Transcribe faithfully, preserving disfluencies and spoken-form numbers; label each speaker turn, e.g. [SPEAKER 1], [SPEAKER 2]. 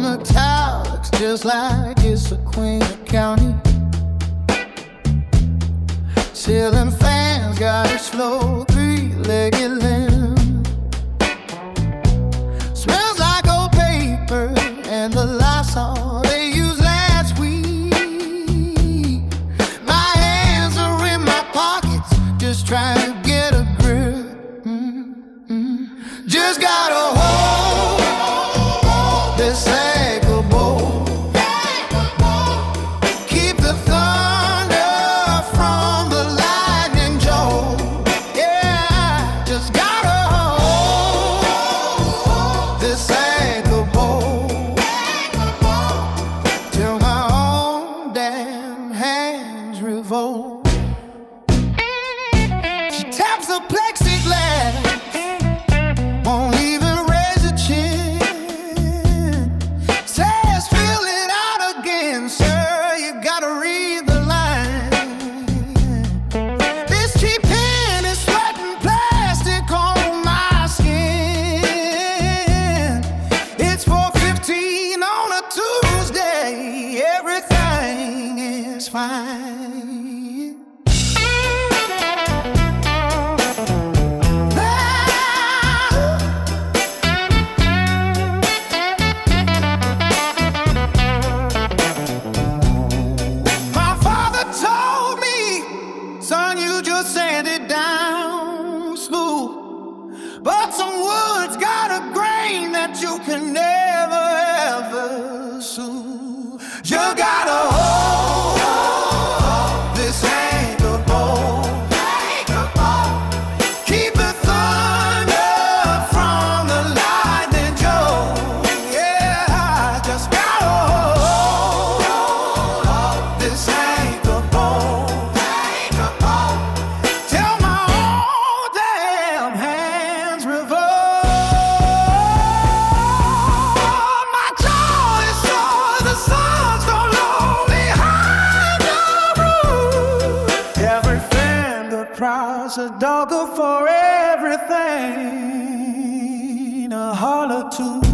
[SPEAKER 1] the tower looks just like it's a queen of county. Ceiling fans got a slow three-legged limb. Smells like old paper and the Lysol they used last week. My hands are in my pockets, just trying to get a grip. Mm-hmm. Just gotta hold this anchor bolt. Keep the thunder from the lightning jolt. Yeah, just gotta hold this anchor bolt till my own damn hands revolt. She taps the plexiglass, won't even raise a chin. Says fill it out again, sir, you gotta read the line. This cheap pen is sweating plastic on my skin. It's four fifteen on a Tuesday, everything is fine. My father told me, son, you just sand it down smooth. But some wood's got a grain that you can never ever soothe. You gotta hold this anchor bolt. Keep the thunder from the lightning jolt. Yeah, just gotta hold this anchor bolt till my own damn hands revolt. My jaw is sore, the sun's gonna low behind the roof. Everything the price a dollar for everything, a holler too.